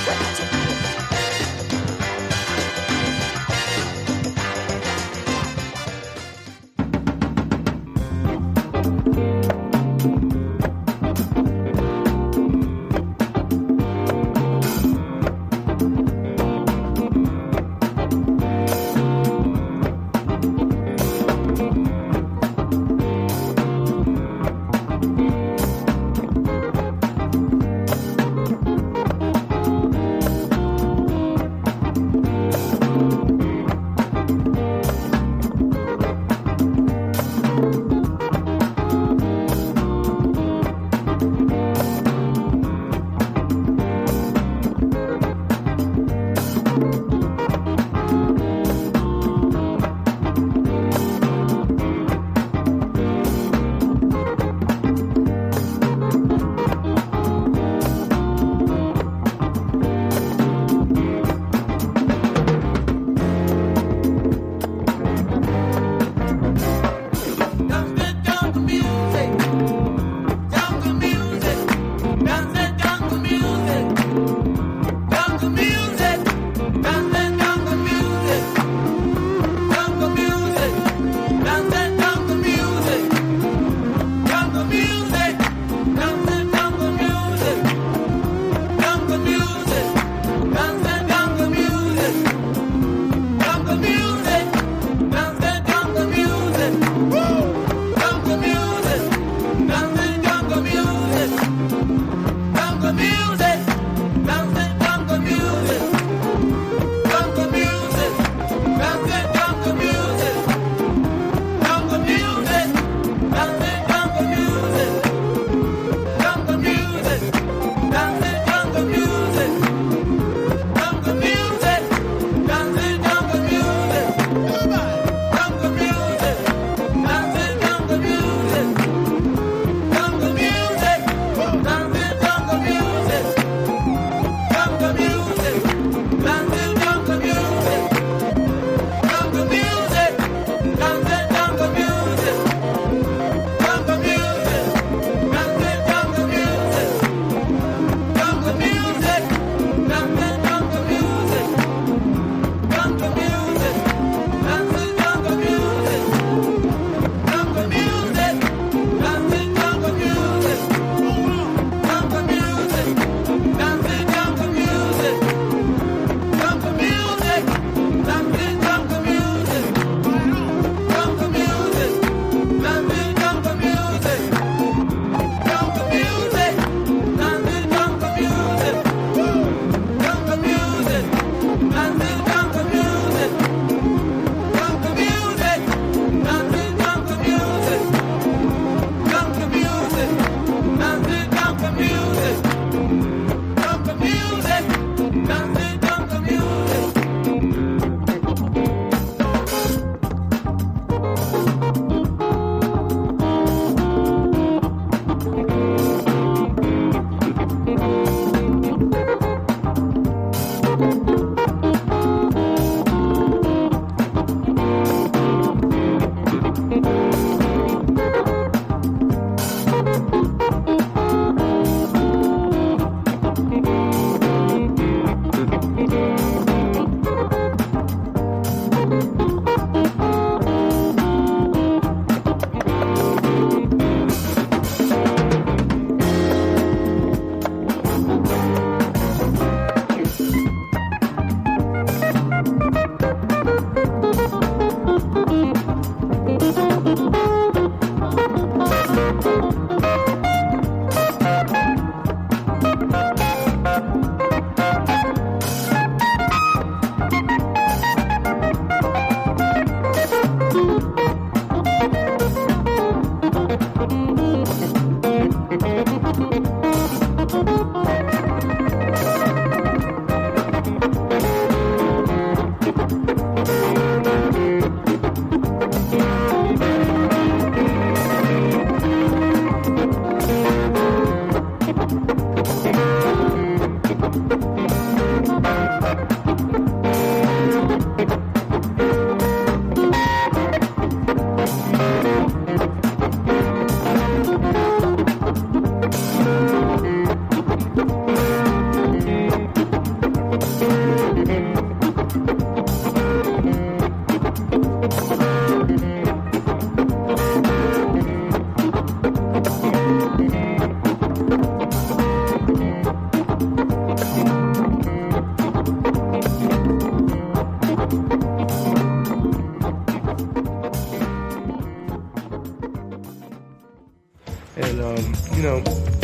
And, um, you know,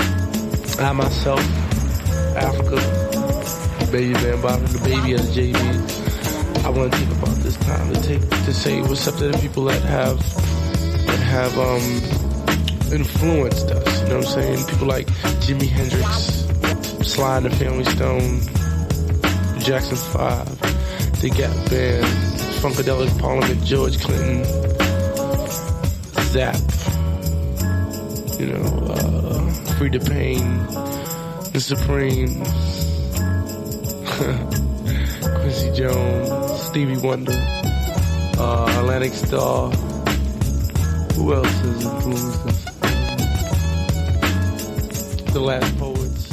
I myself, Africa, Baby Bambaataa, the baby as J B, I want to take about this time to take to say what's up to the people that have that have um influenced us. You know what I'm saying? People like Jimi Hendrix, Sly and the Family Stone, Jackson Five, The Gap Band, Funkadelic Parliament, George Clinton, Zapp, you know, uh, Free the Pain, The Supremes, Quincy Jones, Stevie Wonder, uh, Atlantic Starr. Who else has influenced us? The Last Poets.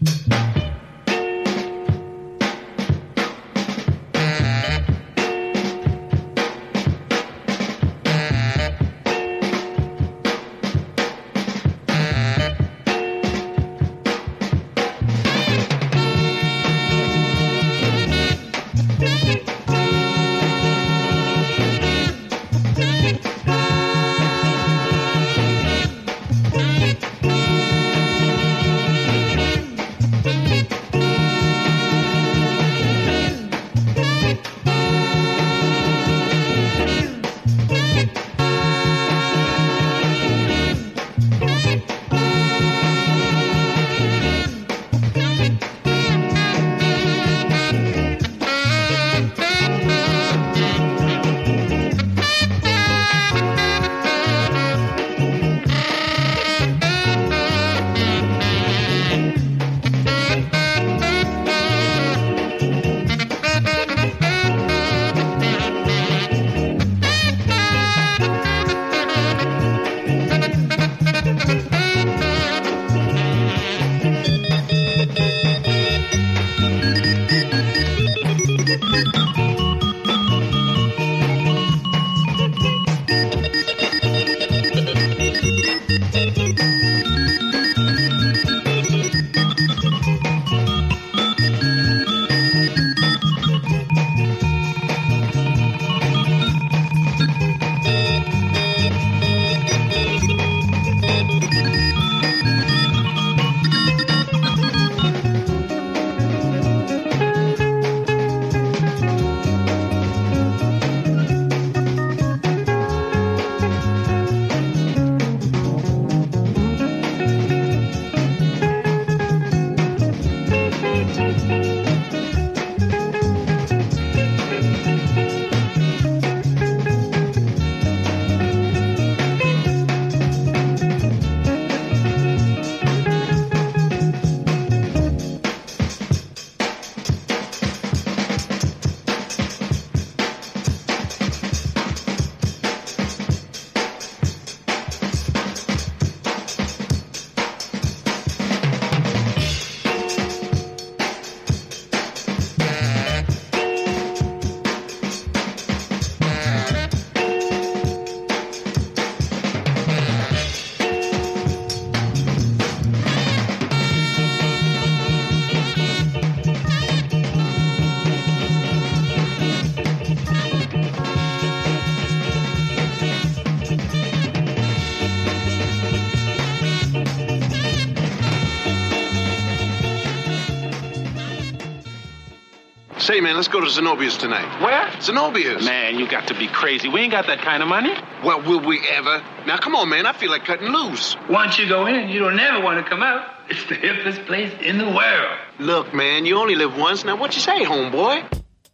Say, man, let's go to Zenobia's tonight. Where? Zenobia's. Man, you got to be crazy. We ain't got that kind of money. Well, will we ever? Now, come on, man. I feel like cutting loose. Once you go in, you don't never want to come out. It's the hippest place in the world. Look, man, you only live once. Now, what you say, homeboy?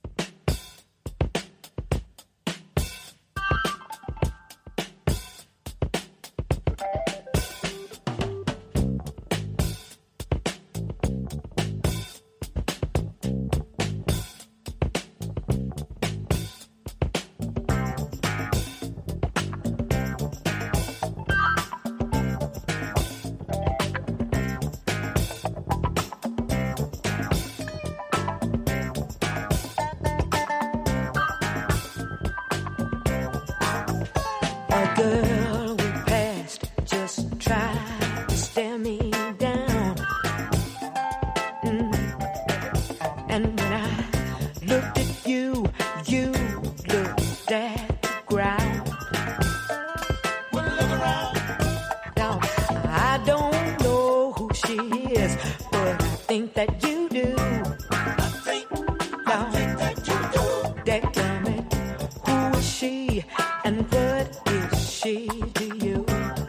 Girl we passed just tried to stare me down. Mm. And when I looked at you, you looked at the ground. Well, look around. Now, I don't know who she is, but I think that you do. I think, now, I think that you do. That tell me, who is she and what is she to you?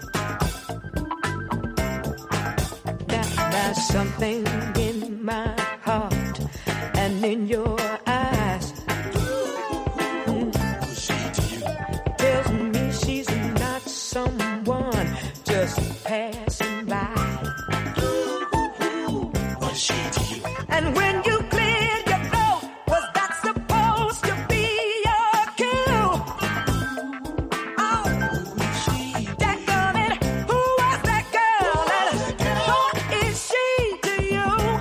Now there's something in my heart and in your eyes. Mm. Tells me she's not someone just passing by. What is she to you? And when you cleared your throat, was that supposed to be your cue? That girl, and who was that girl? And what is she to you?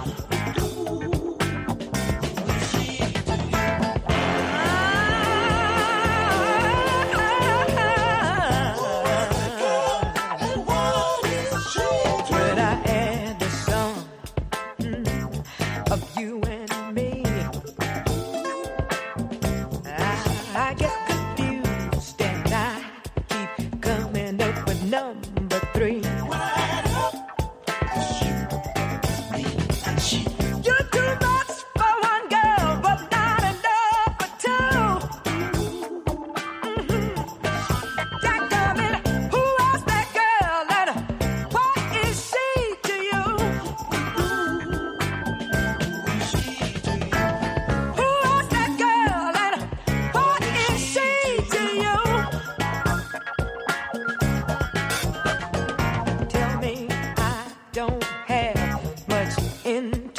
have much in